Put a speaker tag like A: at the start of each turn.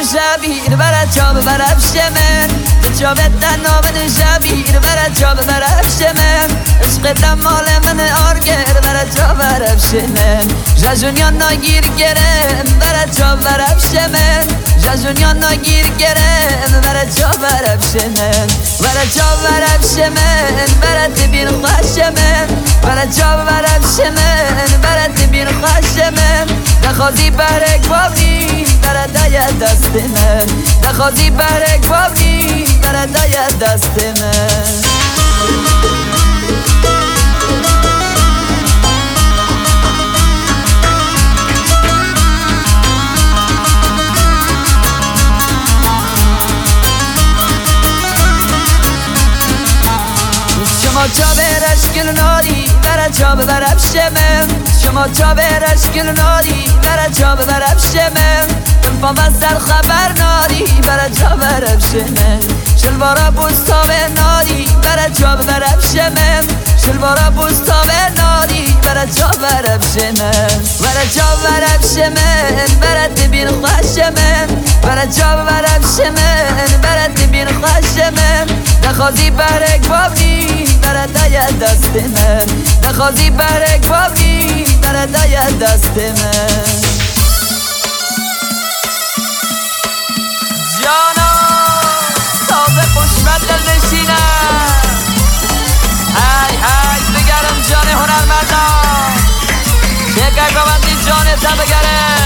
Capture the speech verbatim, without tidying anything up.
A: شبیر برد جا برفش من جا بدن نامن شبیر برد جا برفش من عشق دمال من آرگر برد جا برفش من جاجونیا نگیر گرم برد جا برفش من جاجونیا نگیر گرم برد جا برفش من برد جا برفش من برد بین خوش من برد جا برفش من برد بین خوش من نخوازی برک بابنی برد دای دست من نخوازی برک بابنی برد دای دست من شما چا برش گل ناری برد جا برفش من شما چا برش گل ناری برد جا برفش من تلفن وصل خبر ناری برد جا برفش من شلوارا بوستا به ناری برد جا برفش من شلوارا بوستا به ناری برد جا برفش من برد جا برفش من برد بین خوش من برد جا برفش من برد بین خوش من نخوازی برک بابنی برد دای دست من نخوازی برک بابنی برد دای دست من جانا تازه خوشمند دل نشینم های های بگرم جان هنرمندان چه گرگاوندی جان تا بگرم